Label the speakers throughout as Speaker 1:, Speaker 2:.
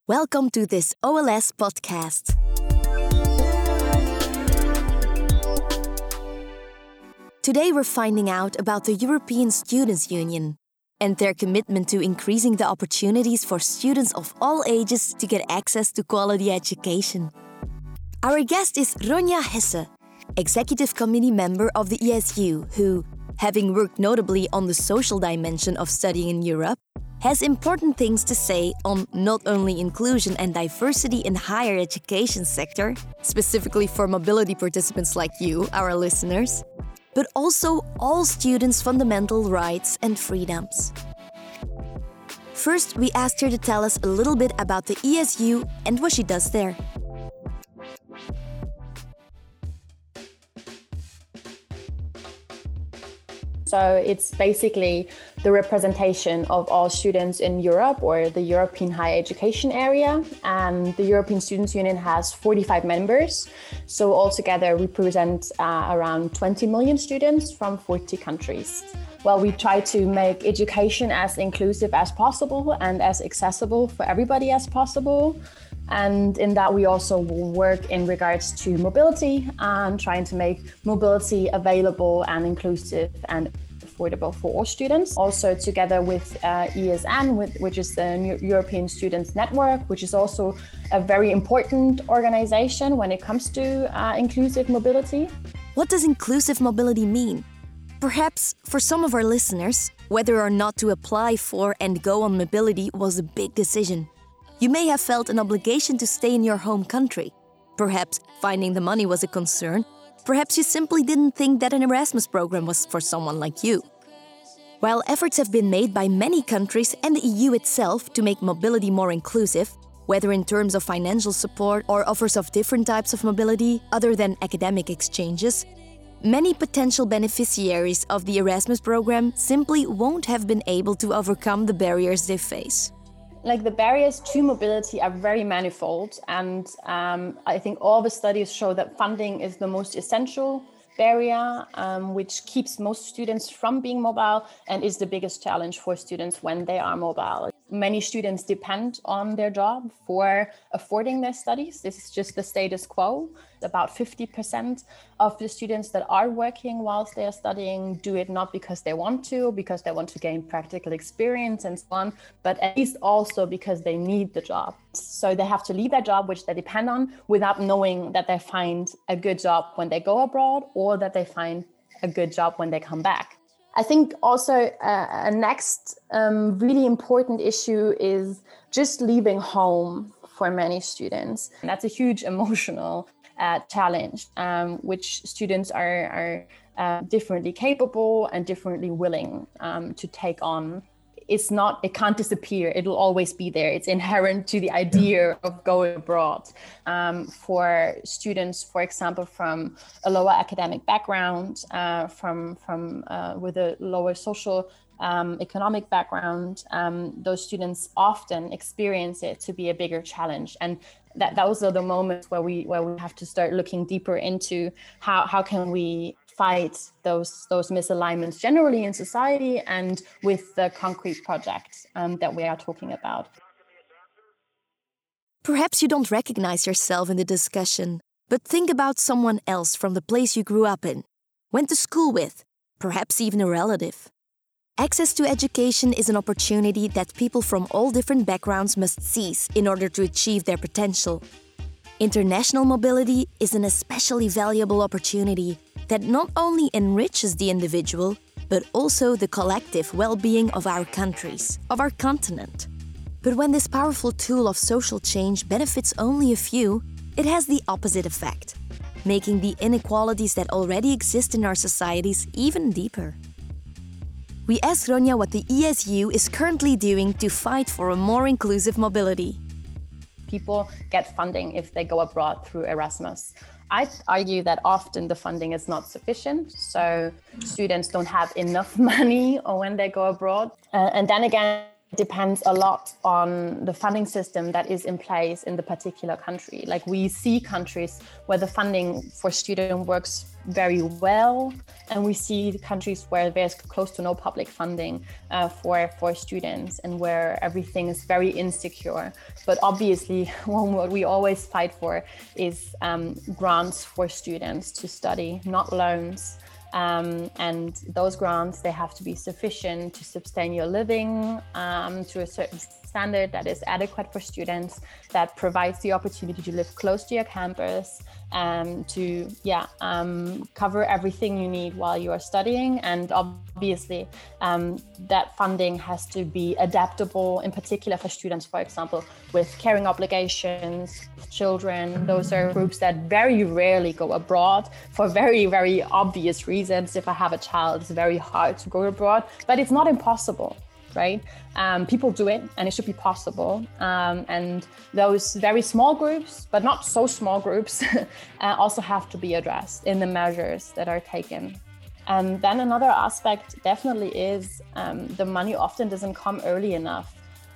Speaker 1: Welcome to this OLS podcast. Today we're finding out about the European Students' Union and their commitment to increasing the opportunities for students of all ages to get access to quality education. Our guest is Ronja Hesse, Executive Committee member of the ESU, who, having worked notably on the social dimension of studying in Europe, has important things to say on not only inclusion and diversity in higher education sector, specifically for mobility participants like you, our listeners, but also all students' fundamental rights and freedoms. First, we asked her to tell us a little bit about the ESU and what she does there.
Speaker 2: So it's basically the representation of all students in Europe or the European higher education area. And the European Students' Union has 45 members. So altogether we represent around 20 million students from 40 countries. Well, we try to make education as inclusive as possible and as accessible for everybody as possible. And in that, we also work in regards to mobility and trying to make mobility available and inclusive and affordable for all students. Also together with ESN, which is the European Students Network, which is also a very important organization when it comes to inclusive mobility.
Speaker 1: What does inclusive mobility mean? Perhaps for some of our listeners, whether or not to apply for and go on mobility was a big decision. You may have felt an obligation to stay in your home country. Perhaps finding the money was a concern. Perhaps you simply didn't think that an Erasmus program was for someone like you. While efforts have been made by many countries and the EU itself to make mobility more inclusive, whether in terms of financial support or offers of different types of mobility other than academic exchanges, many potential beneficiaries of the Erasmus program simply won't have been able to overcome the barriers they face.
Speaker 2: Like the barriers to mobility are very manifold, and I think all the studies show that funding is the most essential barrier, which keeps most students from being mobile and is the biggest challenge for students when they are mobile. Many students depend on their job for affording their studies. This is just the status quo. About 50% of the students that are working whilst they are studying do it not because they want to gain practical experience and so on, but at least also because they need the job. So they have to leave their job, which they depend on, without knowing that they find a good job when they go abroad or that they find a good job when they come back. I think also a next really important issue is just leaving home for many students. And that's a huge emotional challenge, which students are differently capable and differently willing to take on. It can't disappear. It'll always be there. It's inherent to the idea of going abroad. For students, for example, from a lower academic background, with a lower social economic background, those students often experience it to be a bigger challenge. And those are the moments where we have to start looking deeper into how can we fight those misalignments generally in society and with the concrete projects that we are talking about.
Speaker 1: Perhaps you don't recognize yourself in the discussion, but think about someone else from the place you grew up in, went to school with, perhaps even a relative. Access to education is an opportunity that people from all different backgrounds must seize in order to achieve their potential. International mobility is an especially valuable opportunity that not only enriches the individual, but also the collective well-being of our countries, of our continent. But when this powerful tool of social change benefits only a few, it has the opposite effect, making the inequalities that already exist in our societies even deeper. We asked Ronja what the ESU is currently doing to fight for a more inclusive mobility.
Speaker 2: People get funding if they go abroad through Erasmus. I argue that often the funding is not sufficient, so students don't have enough money when they go abroad. And then again, it depends a lot on the funding system that is in place in the particular country. Like we see countries where the funding for student works very well. And we see countries where there's close to no public funding for students and where everything is very insecure. But obviously, what we always fight for is grants for students to study, not loans. And those grants, they have to be sufficient to sustain your living to a certain standard that is adequate for students, that provides the opportunity to live close to your campus, to cover everything you need while you are studying. And obviously that funding has to be adaptable, in particular for students, for example, with caring obligations, children. Those are groups that very rarely go abroad for very, very obvious reasons. If I have a child, it's very hard to go abroad, but it's not impossible. Right? People do it, and it should be possible. And those very small groups, but not so small groups, also have to be addressed in the measures that are taken. And then another aspect definitely is the money often doesn't come early enough.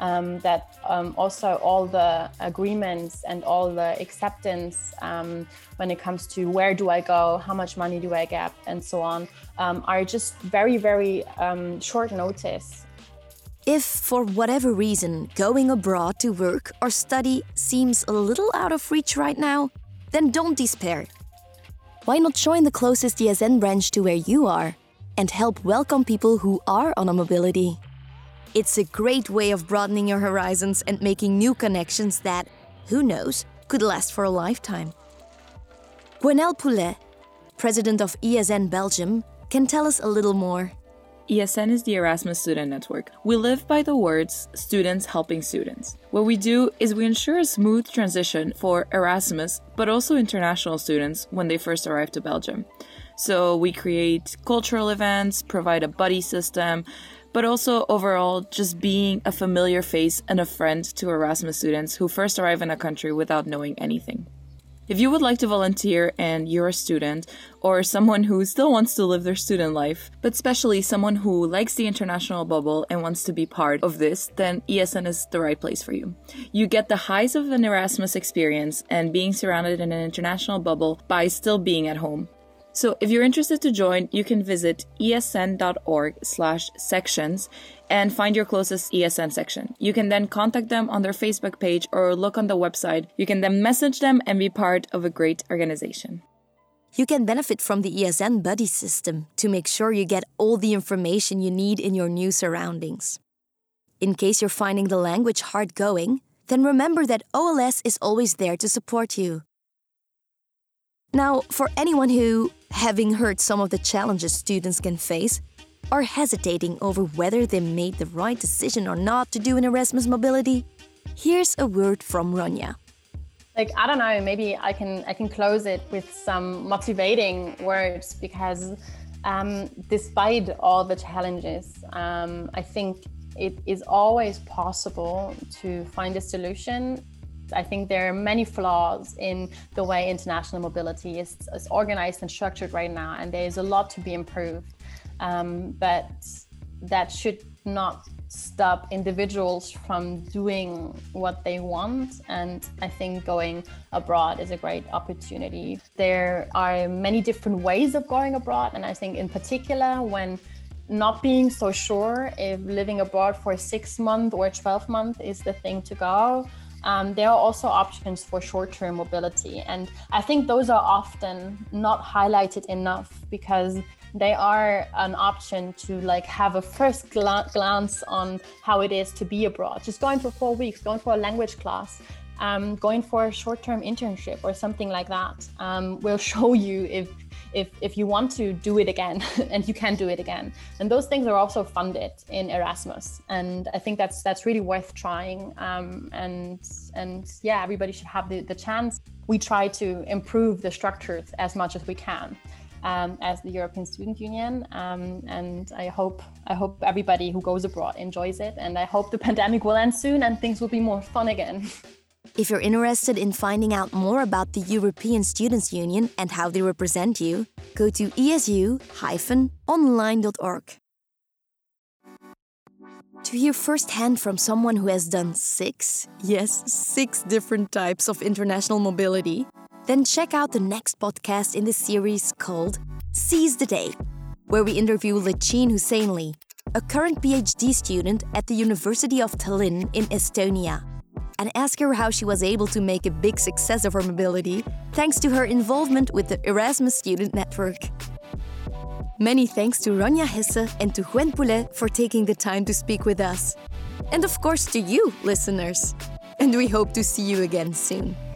Speaker 2: Also all the agreements and all the acceptance when it comes to where do I go, how much money do I get, and so on, are just very, very short notice.
Speaker 1: If, for whatever reason, going abroad to work or study seems a little out of reach right now, then don't despair. Why not join the closest ESN branch to where you are and help welcome people who are on a mobility? It's a great way of broadening your horizons and making new connections that, who knows, could last for a lifetime. Gwenelle Poulet, president of ESN Belgium, can tell us a little more.
Speaker 3: ESN is the Erasmus Student Network. We live by the words, students helping students. What we do is we ensure a smooth transition for Erasmus, but also international students when they first arrive to Belgium. So we create cultural events, provide a buddy system, but also overall just being a familiar face and a friend to Erasmus students who first arrive in a country without knowing anything. If you would like to volunteer and you're a student or someone who still wants to live their student life, but especially someone who likes the international bubble and wants to be part of this, then ESN is the right place for you. You get the highs of an Erasmus experience and being surrounded in an international bubble by still being at home. So if you're interested to join, you can visit esn.org/sections and find your closest ESN section. You can then contact them on their Facebook page or look on the website. You can then message them and be part of a great organization.
Speaker 1: You can benefit from the ESN Buddy system to make sure you get all the information you need in your new surroundings. In case you're finding the language hard going, then remember that OLS is always there to support you. Now, for anyone who, having heard some of the challenges students can face, are hesitating over whether they made the right decision or not to do an Erasmus mobility, here's a word from Ronja.
Speaker 2: I don't know, maybe I can close it with some motivating words, because despite all the challenges, I think it is always possible to find a solution. I think there are many flaws in the way international mobility is organized and structured right now, and there is a lot to be improved. But that should not stop individuals from doing what they want. And I think going abroad is a great opportunity. There are many different ways of going abroad. And I think in particular, when not being so sure if living abroad for 6 months or 12 months is the thing to go, there are also options for short-term mobility. And I think those are often not highlighted enough, because they are an option to have a first glance on how it is to be abroad. Just going for 4 weeks, going for a language class, going for a short-term internship or something like that will show you if you want to do it again and you can do it again. And those things are also funded in Erasmus. And I think that's really worth trying. And yeah, everybody should have the chance. We try to improve the structures as much as we can as the European Student Union. And I hope everybody who goes abroad enjoys it. And I hope the pandemic will end soon and things will be more fun again.
Speaker 1: If you're interested in finding out more about the European Students' Union and how they represent you, go to esu-online.org. To hear firsthand from someone who has done 6 different types of international mobility, Then check out the next podcast in the series called Seize the Day, where we interview Lechin Husseinli, a current PhD student at the University of Tallinn in Estonia, and ask her how she was able to make a big success of her mobility thanks to her involvement with the Erasmus Student Network. Many thanks to Ronja Hesse and to Gwen Poulet for taking the time to speak with us. And of course to you, listeners. And we hope to see you again soon.